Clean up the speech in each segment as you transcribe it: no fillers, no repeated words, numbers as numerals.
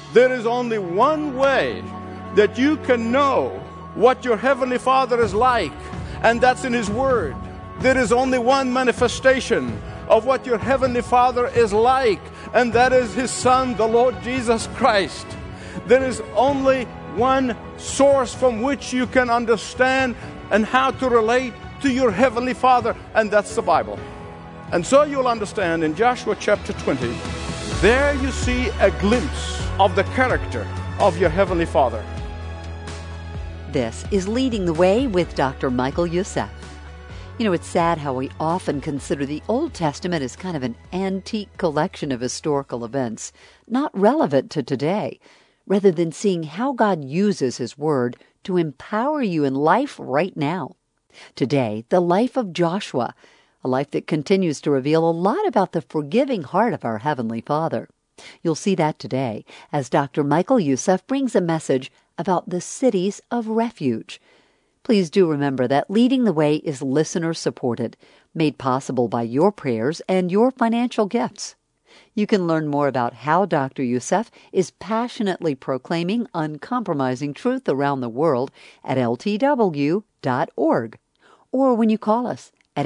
There is only one way that you can know what your Heavenly Father is like, and that's in His Word. There is only one manifestation of what your Heavenly Father is like, and that is His Son, the Lord Jesus Christ. There is only one source from which you can understand and how to relate to your Heavenly Father, and that's the Bible. And so you'll understand in Joshua chapter 20, there you see a glimpse of the character of your Heavenly Father. This is Leading the Way with Dr. Michael Youssef. You know, it's sad how we often consider the Old Testament as kind of an antique collection of historical events, not relevant to today, rather than seeing how God uses His Word to empower you in life right now. Today, the life of Joshua, a life that continues to reveal a lot about the forgiving heart of our Heavenly Father. You'll see that today as Dr. Michael Youssef brings a message about the cities of refuge. Please do remember that Leading the Way is listener-supported, made possible by your prayers and your financial gifts. You can learn more about how Dr. Youssef is passionately proclaiming uncompromising truth around the world at ltw.org, or when you call us at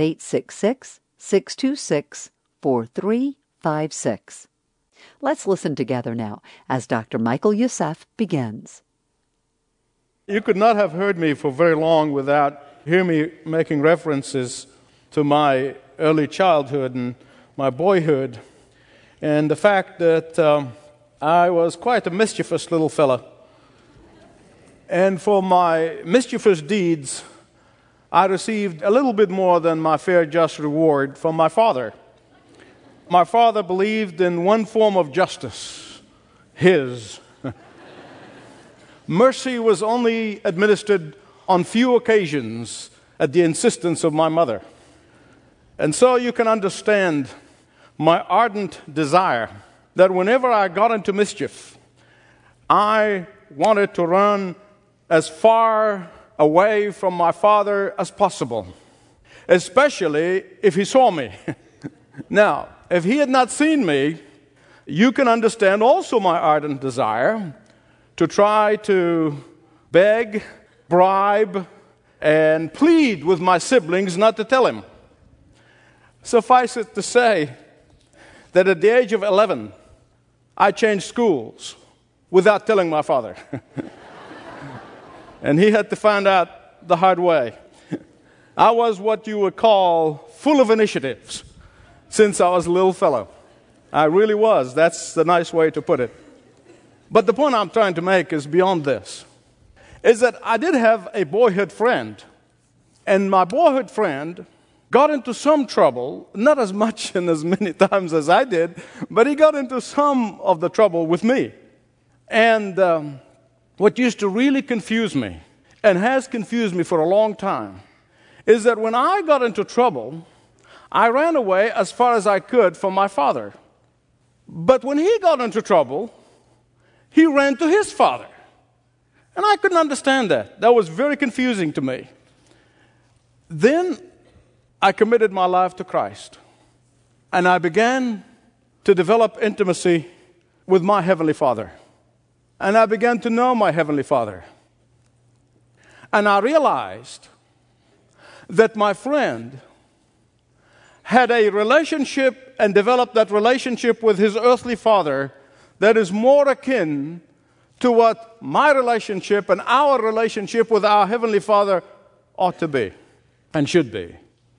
866-626-4356. Let's listen together now as Dr. Michael Youssef begins. You could not have heard me for very long without hearing me making references to my early childhood and my boyhood, and the fact that I was quite a mischievous little fella. And for my mischievous deeds, I received a little bit more than my fair just reward from my father. My father believed in one form of justice, his. Mercy was only administered on few occasions at the insistence of my mother. And so you can understand my ardent desire that whenever I got into mischief, I wanted to run as far away from my father as possible, especially if he saw me. Now, if he had not seen me, you can understand also my ardent desire to try to beg, bribe, and plead with my siblings not to tell him. Suffice it to say that at the age of 11, I changed schools without telling my father. And he had to find out the hard way. I was what you would call full of initiatives since I was a little fellow. I really was. That's the nice way to put it. But the point I'm trying to make is beyond this, is that I did have a boyhood friend, and my boyhood friend got into some trouble, not as much and as many times as I did, but he got into some of the trouble with me. And what used to really confuse me, and has confused me for a long time, is that when I got into trouble, I ran away as far as I could from my father. But when he got into trouble, he ran to his father. And I couldn't understand that. That was very confusing to me. Then I committed my life to Christ. And I began to develop intimacy with my Heavenly Father. And I began to know my Heavenly Father. And I realized that my friend had a relationship and developed that relationship with his earthly father that is more akin to what my relationship and our relationship with our Heavenly Father ought to be and should be.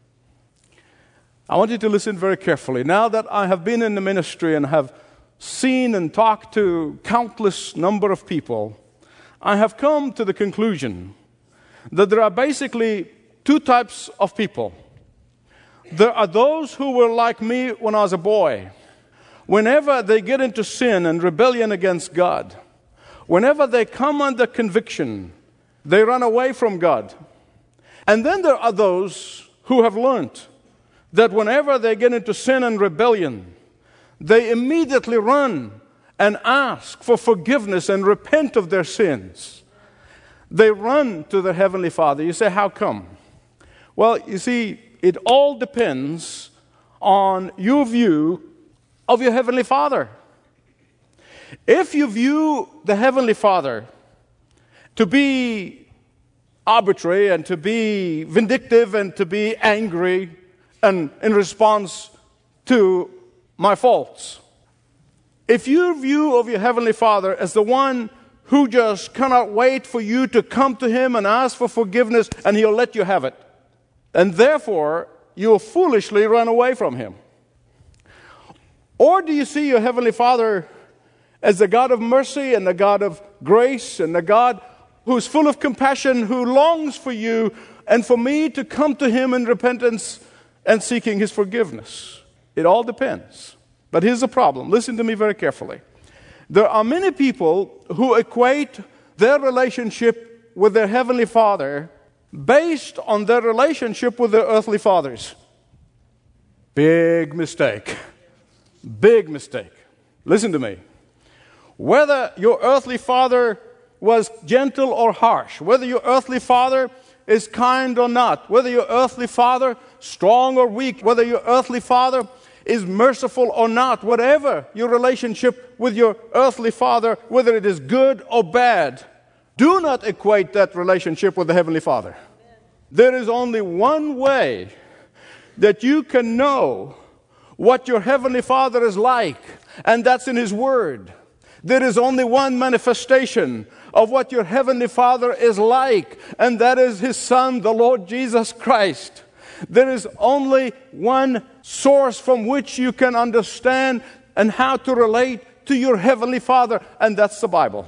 I want you to listen very carefully. Now that I have been in the ministry and have seen and talked to countless number of people, I have come to the conclusion that there are basically two types of people. There are those who were like me when I was a boy. Whenever they get into sin and rebellion against God, whenever they come under conviction, they run away from God. And then there are those who have learned that whenever they get into sin and rebellion, they immediately run and ask for forgiveness and repent of their sins. They run to their Heavenly Father. You say, how come? Well, you see, it all depends on your view of your Heavenly Father. If you view the Heavenly Father to be arbitrary and to be vindictive and to be angry and in response to my faults, if your view of your Heavenly Father as the one who just cannot wait for you to come to Him and ask for forgiveness and He'll let you have it, and therefore you'll foolishly run away from Him. Or do you see your Heavenly Father as the God of mercy and the God of grace and the God who's full of compassion, who longs for you and for me to come to Him in repentance and seeking His forgiveness? It all depends. But here's the problem. Listen to me very carefully. There are many people who equate their relationship with their Heavenly Father based on their relationship with their earthly fathers. Big mistake. Big mistake. Listen to me. Whether your earthly father was gentle or harsh, whether your earthly father is kind or not, whether your earthly father strong or weak, whether your earthly father is merciful or not, whatever your relationship with your earthly father, whether it is good or bad, do not equate that relationship with the Heavenly Father. There is only one way that you can know what your Heavenly Father is like, and that's in His Word. There is only one manifestation of what your Heavenly Father is like, and that is His Son, the Lord Jesus Christ. There is only one source from which you can understand and how to relate to your Heavenly Father, and that's the Bible.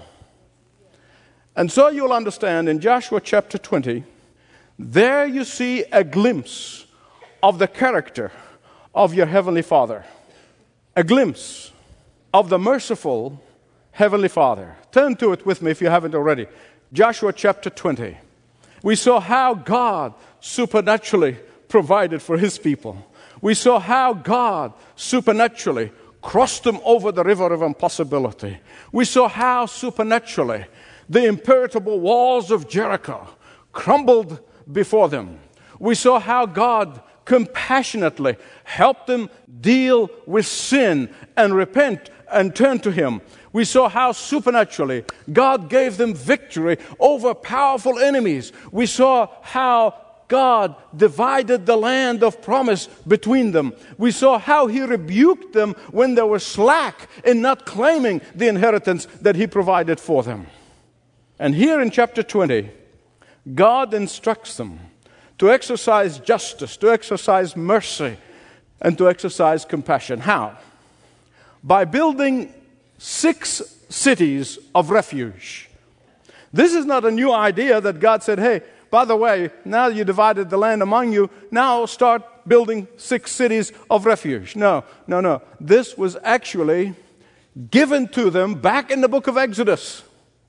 And so you'll understand in Joshua chapter 20, there you see a glimpse of the character of your Heavenly Father. A glimpse of the merciful Heavenly Father. Turn to it with me if you haven't already. Joshua chapter 20. We saw how God supernaturally provided for His people. We saw how God supernaturally crossed them over the river of impossibility. We saw how supernaturally the impenetrable walls of Jericho crumbled before them. We saw how God compassionately helped them deal with sin and repent and turn to Him. We saw how supernaturally God gave them victory over powerful enemies. We saw how God divided the land of promise between them. We saw how He rebuked them when they were slack in not claiming the inheritance that He provided for them. And here in chapter 20, God instructs them to exercise justice, to exercise mercy, and to exercise compassion. How? By building 6 cities of refuge. This is not a new idea that God said, hey, by the way, now you divided the land among you, now start building 6 cities of refuge. No. This was actually given to them back in the book of Exodus.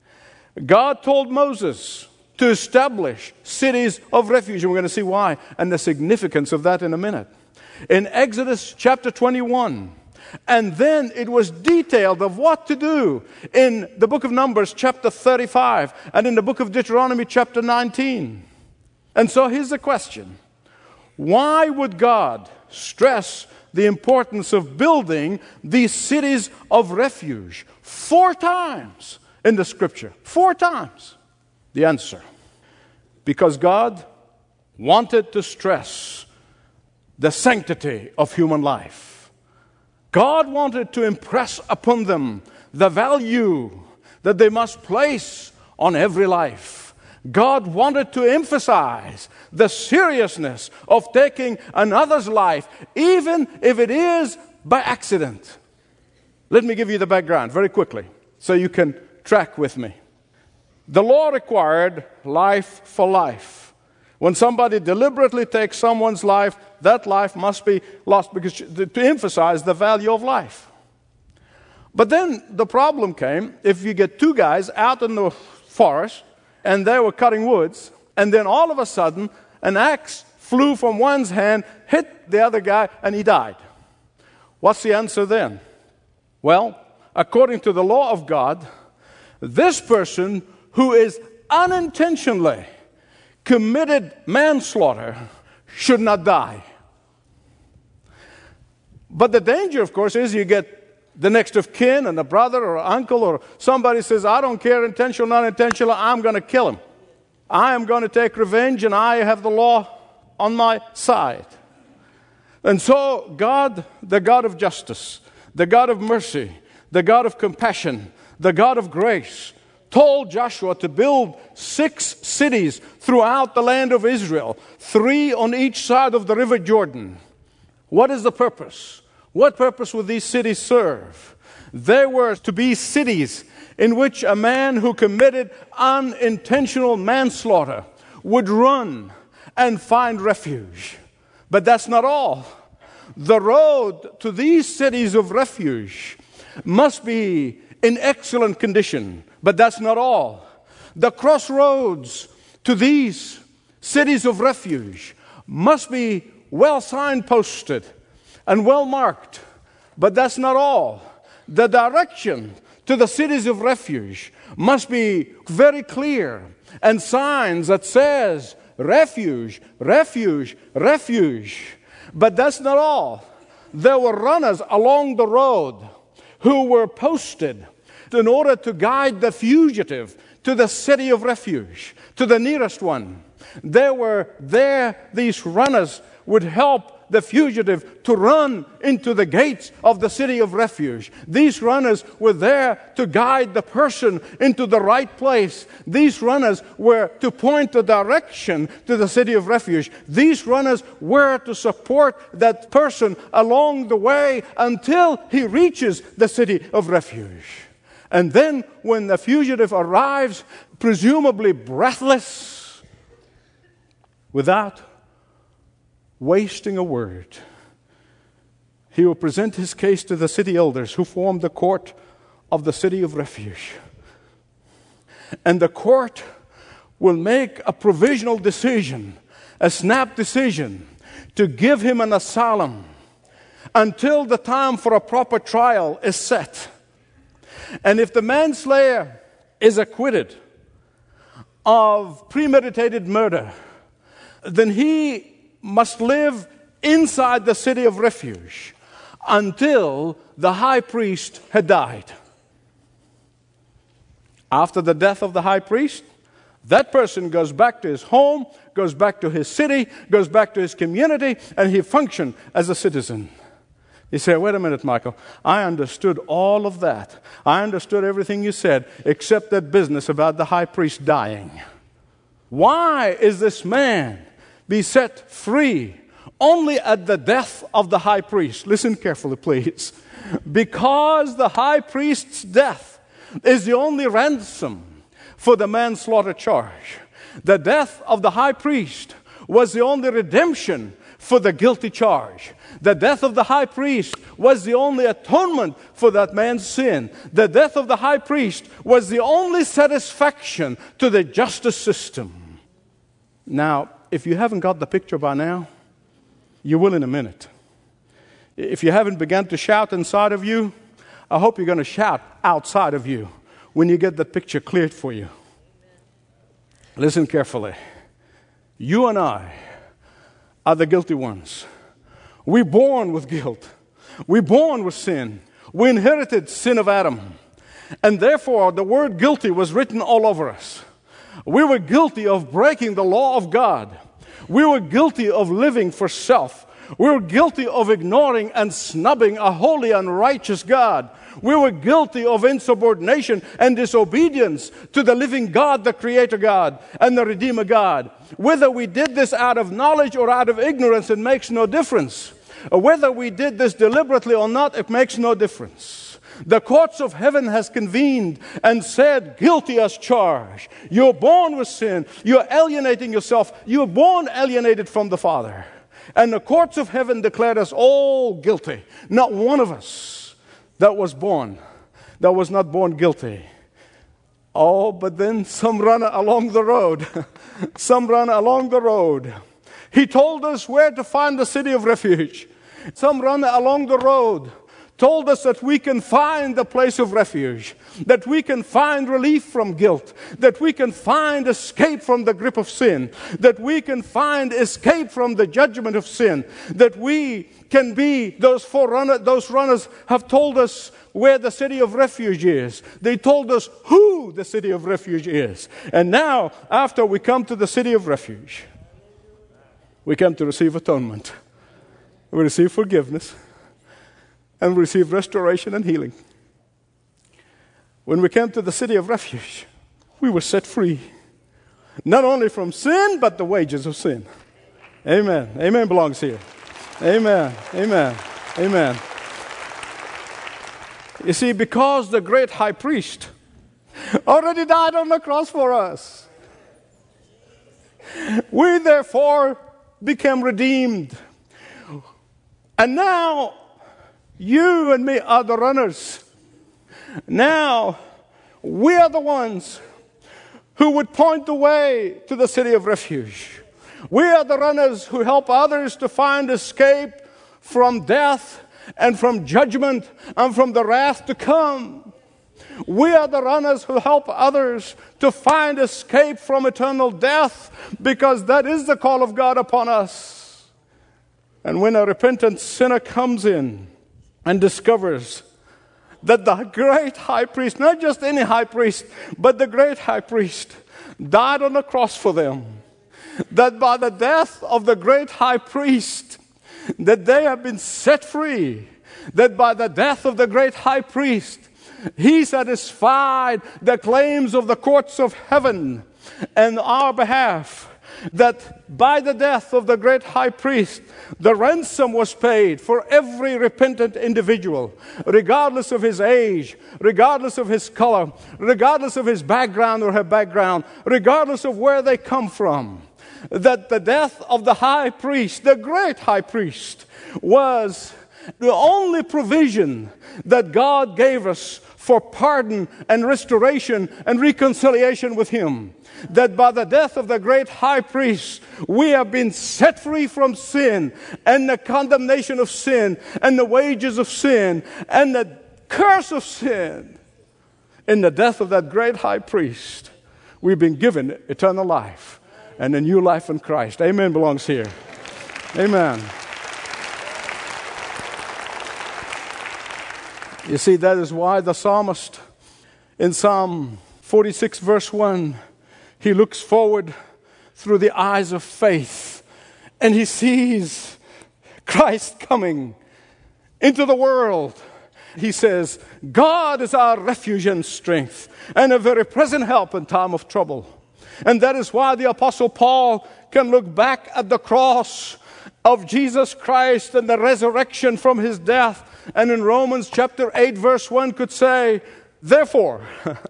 God told Moses to establish cities of refuge, and we're going to see why and the significance of that in a minute. In Exodus chapter 21, and then it was detailed of what to do in the book of Numbers chapter 35 and in the book of Deuteronomy chapter 19. And so here's the question. Why would God stress the importance of building these cities of refuge 4 times in the Scripture? 4 times. The answer. Because God wanted to stress the sanctity of human life. God wanted to impress upon them the value that they must place on every life. God wanted to emphasize the seriousness of taking another's life, even if it is by accident. Let me give you the background very quickly so you can track with me. The law required life for life. When somebody deliberately takes someone's life, that life must be lost because to emphasize the value of life. But then the problem came if you get 2 guys out in the forest and they were cutting woods, and then all of a sudden an axe flew from one's hand, hit the other guy, and he died. What's the answer then? Well, according to the law of God, this person who is unintentionally committed manslaughter should not die. But the danger, of course, is you get the next of kin and a brother or uncle or somebody says, I don't care, intentional, non-intentional, I'm going to kill him. I am going to take revenge, and I have the law on my side. And so God, the God of justice, the God of mercy, the God of compassion, the God of grace, told Joshua to build 6 cities throughout the land of Israel, 3 on each side of the river Jordan. What is the purpose? What purpose would these cities serve? They were to be cities in which a man who committed unintentional manslaughter would run and find refuge. But that's not all. The road to these cities of refuge must be in excellent condition. But that's not all. The crossroads to these cities of refuge must be well signposted and well marked. But that's not all. The direction to the cities of refuge must be very clear, and signs that says refuge, refuge, refuge. But that's not all. There were runners along the road who were posted in order to guide the fugitive to the city of refuge, to the nearest one. They were there, these runners would help the fugitive to run into the gates of the city of refuge. These runners were there to guide the person into the right place. These runners were to point the direction to the city of refuge. These runners were to support that person along the way until he reaches the city of refuge. And then when the fugitive arrives, presumably breathless, without wasting a word, he will present his case to the city elders who form the court of the city of refuge. And the court will make a provisional decision, a snap decision, to give him an asylum until the time for a proper trial is set. And if the manslayer is acquitted of premeditated murder, then he must live inside the city of refuge until the high priest had died. After the death of the high priest, that person goes back to his home, goes back to his city, goes back to his community, and he functions as a citizen. You say, wait a minute, Michael. I understood all of that. I understood everything you said, except that business about the high priest dying. Why is this man be set free only at the death of the high priest? Listen carefully, please. Because the high priest's death is the only ransom for the manslaughter charge. The death of the high priest was the only redemption for the guilty charge. The death of the high priest was the only atonement for that man's sin. The death of the high priest was the only satisfaction to the justice system. Now, if you haven't got the picture by now, you will in a minute. If you haven't begun to shout inside of you, I hope you're going to shout outside of you when you get that picture cleared for you. Listen carefully. You and I are the guilty ones. We're born with guilt. We're born with sin. We inherited sin of Adam. And therefore, the word guilty was written all over us. We were guilty of breaking the law of God. We were guilty of living for self. We were guilty of ignoring and snubbing a holy and righteous God. We were guilty of insubordination and disobedience to the living God, the Creator God, and the Redeemer God. Whether we did this out of knowledge or out of ignorance, it makes no difference. Whether we did this deliberately or not, it makes no difference. The courts of heaven has convened and said, guilty as charged. You're born with sin. You're alienating yourself. You're born alienated from the Father. And the courts of heaven declared us all guilty. Not one of us that was not born guilty. Oh, but then some runner along the road. He told us where to find the city of refuge. Some runner along the road told us that we can find a place of refuge, that we can find relief from guilt, that we can find escape from the grip of sin, that we can find escape from the judgment of sin, that we can be those runners have told us where the city of refuge is. They told us who the city of refuge is. And now, after we come to the city of refuge, we come to receive atonement. We receive forgiveness. And we receive restoration and healing. When we came to the city of refuge, we were set free. Not only from sin, but the wages of sin. Amen. Amen belongs here. Amen. Amen. Amen. You see, because the great high priest already died on the cross for us, we therefore became redeemed. And now, you and me are the runners. Now, we are the ones who would point the way to the city of refuge. We are the runners who help others to find escape from death and from judgment and from the wrath to come. We are the runners who help others to find escape from eternal death, because that is the call of God upon us. And when a repentant sinner comes in and discovers that the great high priest, not just any high priest, but the great high priest, died on the cross for them, that by the death of the great high priest, that they have been set free, that by the death of the great high priest, he satisfied the claims of the courts of heaven on our behalf, that by the death of the great high priest, the ransom was paid for every repentant individual, regardless of his age, regardless of his color, regardless of his background or her background, regardless of where they come from. That the death of the high priest, the great high priest, was the only provision that God gave us for pardon and restoration and reconciliation with Him. That by the death of the great high priest, we have been set free from sin and the condemnation of sin and the wages of sin and the curse of sin. In the death of that great high priest, we've been given eternal life and a new life in Christ. Amen belongs here. Amen. You see, that is why the psalmist in Psalm 46 verse 1, he looks forward through the eyes of faith and he sees Christ coming into the world. He says, God is our refuge and strength and a very present help in time of trouble. And that is why the Apostle Paul can look back at the cross of Jesus Christ and the resurrection from His death. And in Romans chapter 8 verse 1 could say, therefore,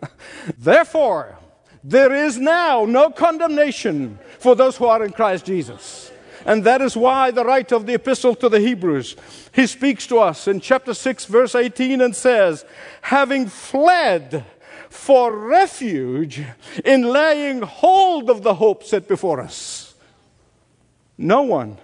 there is now no condemnation for those who are in Christ Jesus. And that is why the writer of the epistle to the Hebrews, he speaks to us in chapter 6 verse 18 and says, having fled for refuge in laying hold of the hope set before us. No one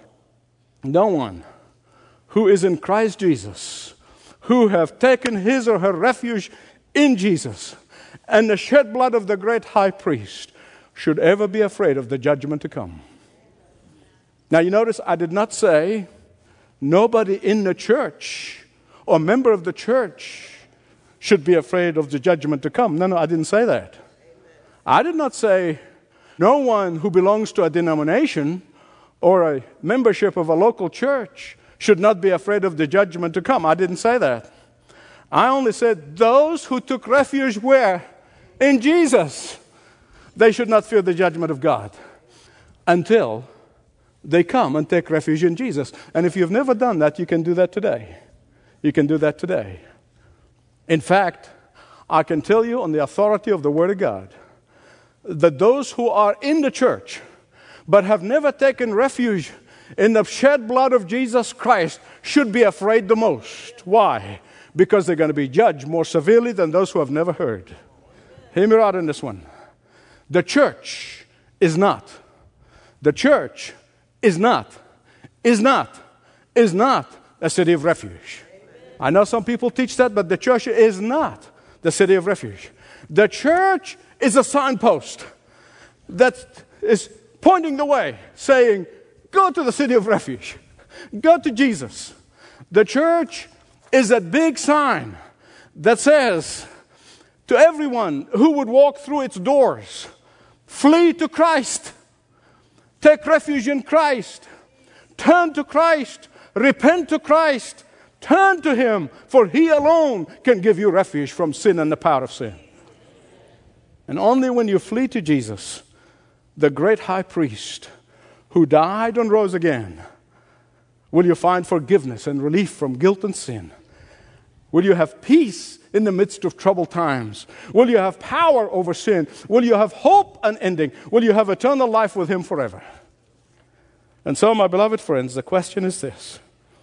who is in Christ Jesus, who have taken his or her refuge in Jesus and the shed blood of the great high priest, should ever be afraid of the judgment to come. Now you notice I did not say nobody in the church or member of the church should be afraid of the judgment to come. No, I didn't say that. I did not say no one who belongs to a denomination or a membership of a local church should not be afraid of the judgment to come. I didn't say that. I only said those who took refuge where? In Jesus. They should not fear the judgment of God until they come and take refuge in Jesus. And if you've never done that, you can do that today. You can do that today. In fact, I can tell you on the authority of the Word of God that those who are in the church but have never taken refuge in the shed blood of Jesus Christ should be afraid the most. Why? Because they're going to be judged more severely than those who have never heard. Hear me out in this one. The church is not a city of refuge. I know some people teach that, but the church is not the city of refuge. The church is a signpost that is pointing the way, saying, go to the city of refuge. Go to Jesus. The church is a big sign that says to everyone who would walk through its doors, flee to Christ. Take refuge in Christ. Turn to Christ. Repent to Christ. Turn to Him, for He alone can give you refuge from sin and the power of sin. And only when you flee to Jesus, the great high priest who died and rose again, will you find forgiveness and relief from guilt and sin. Will you have peace in the midst of troubled times? Will you have power over sin? Will you have hope unending? Will you have eternal life with Him forever? And so, my beloved friends, the question is this.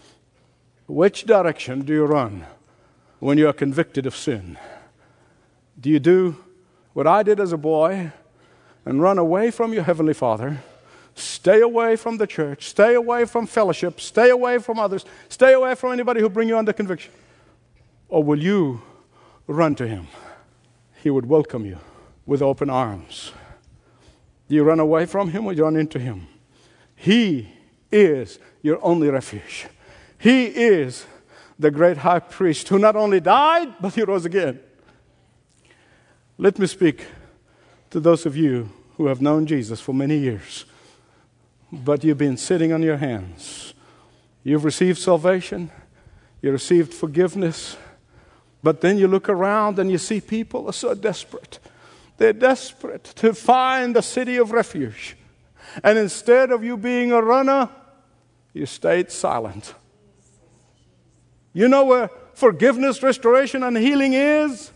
Which direction do you run when you are convicted of sin? Do you do what I did as a boy and run away from your Heavenly Father, stay away from the church, stay away from fellowship, stay away from others, stay away from anybody who bring you under conviction? Or will you run to Him? He would welcome you with open arms. Do you run away from Him or you run into Him? He is your only refuge. He is the great high priest who not only died, but He rose again. Let me speak to those of you who have known Jesus for many years, but you've been sitting on your hands. You've received salvation. You received forgiveness. But then you look around and you see people are so desperate. They're desperate to find the city of refuge. And instead of you being a runner, you stayed silent. You know where forgiveness, restoration, and healing is,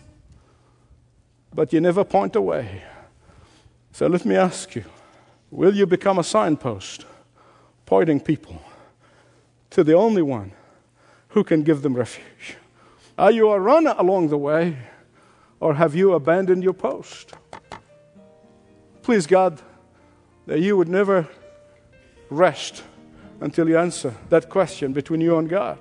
but you never point away. So let me ask you, will you become a signpost pointing people to the only one who can give them refuge? Are you a runner along the way, or have you abandoned your post? Please, God, that you would never rest until you answer that question between you and God.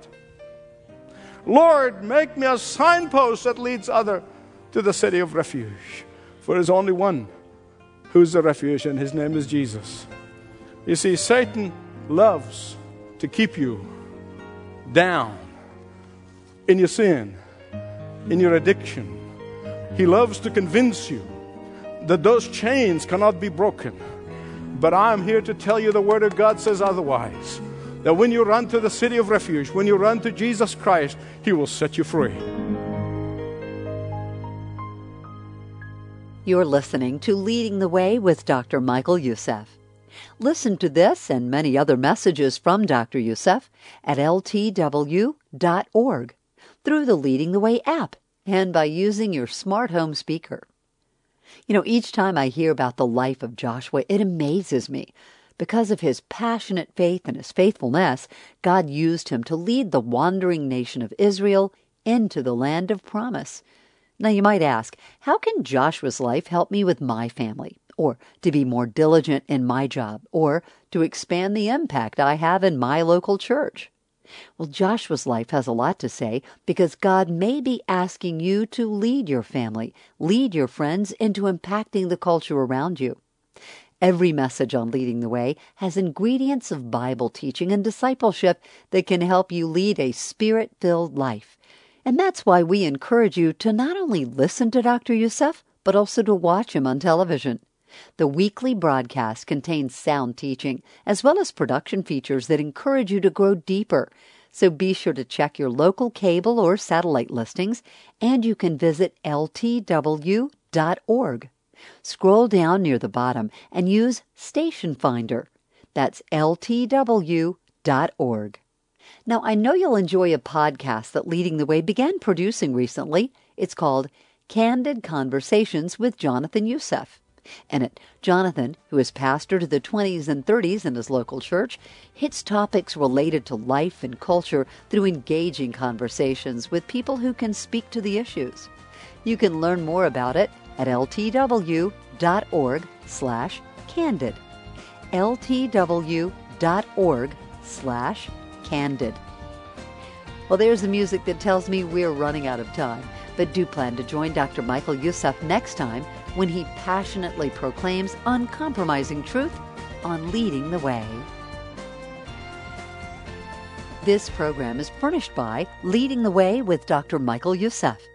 Lord, make me a signpost that leads others to the city of refuge. For there's only one who's the refuge, and His name is Jesus. You see, Satan loves to keep you down in your sin, in your addiction. He loves to convince you that those chains cannot be broken. But I'm here to tell you the Word of God says otherwise. That when you run to the city of refuge, when you run to Jesus Christ, He will set you free. You're listening to Leading the Way with Dr. Michael Youssef. Listen to this and many other messages from Dr. Youssef at ltw.org through the Leading the Way app and by using your smart home speaker. You know, each time I hear about the life of Joshua, it amazes me. Because of his passionate faith and his faithfulness, God used him to lead the wandering nation of Israel into the land of promise. Now you might ask, how can Joshua's life help me with my family, or to be more diligent in my job, or to expand the impact I have in my local church? Well, Joshua's life has a lot to say because God may be asking you to lead your family, lead your friends into impacting the culture around you. Every message on Leading the Way has ingredients of Bible teaching and discipleship that can help you lead a Spirit-filled life. And that's why we encourage you to not only listen to Dr. Youssef, but also to watch him on television. The weekly broadcast contains sound teaching, as well as production features that encourage you to grow deeper. So be sure to check your local cable or satellite listings, and you can visit ltw.org. Scroll down near the bottom and use Station Finder. That's ltw.org. Now, I know you'll enjoy a podcast that Leading the Way began producing recently. It's called Candid Conversations with Jonathan Youssef. In it, Jonathan, who is pastor to the 20s and 30s in his local church, hits topics related to life and culture through engaging conversations with people who can speak to the issues. You can learn more about it at ltw.org/candid. ltw.org/candid. Well, there's the music that tells me we're running out of time. But do plan to join Dr. Michael Youssef next time when he passionately proclaims uncompromising truth on Leading the Way. This program is furnished by Leading the Way with Dr. Michael Youssef.